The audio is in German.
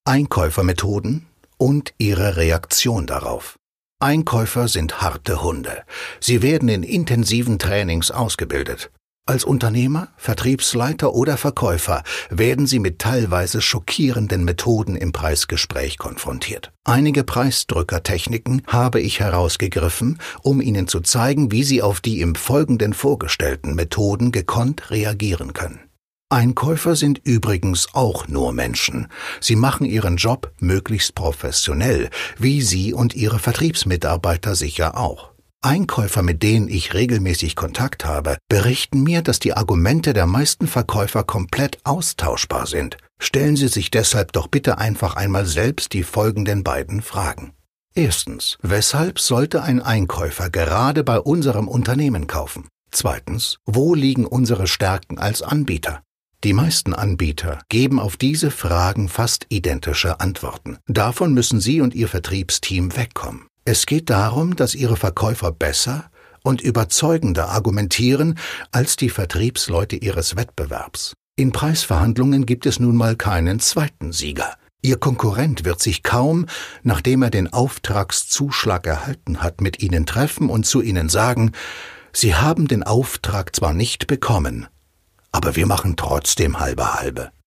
Einkäufermethoden und ihre Reaktion darauf. Einkäufer sind harte Hunde. Sie werden in intensiven Trainings ausgebildet. Als Unternehmer, Vertriebsleiter oder Verkäufer werden Sie mit teilweise schockierenden Methoden im Preisgespräch konfrontiert. Einige Preisdrückertechniken habe ich herausgegriffen, um Ihnen zu zeigen, wie Sie auf die im Folgenden vorgestellten Methoden gekonnt reagieren können. Einkäufer sind übrigens auch nur Menschen. Sie machen ihren Job möglichst professionell, wie Sie und Ihre Vertriebsmitarbeiter sicher auch. Einkäufer, mit denen ich regelmäßig Kontakt habe, berichten mir, dass die Argumente der meisten Verkäufer komplett austauschbar sind. Stellen Sie sich deshalb doch bitte einfach einmal selbst die folgenden beiden Fragen. Erstens, weshalb sollte ein Einkäufer gerade bei unserem Unternehmen kaufen? Zweitens, wo liegen unsere Stärken als Anbieter? Die meisten Anbieter geben auf diese Fragen fast identische Antworten. Davon müssen Sie und Ihr Vertriebsteam wegkommen. Es geht darum, dass Ihre Verkäufer besser und überzeugender argumentieren als die Vertriebsleute Ihres Wettbewerbs. In Preisverhandlungen gibt es nun mal keinen zweiten Sieger. Ihr Konkurrent wird sich kaum, nachdem er den Auftragszuschlag erhalten hat, mit Ihnen treffen und zu Ihnen sagen, Sie haben den Auftrag zwar nicht bekommen, aber wir machen trotzdem halbe.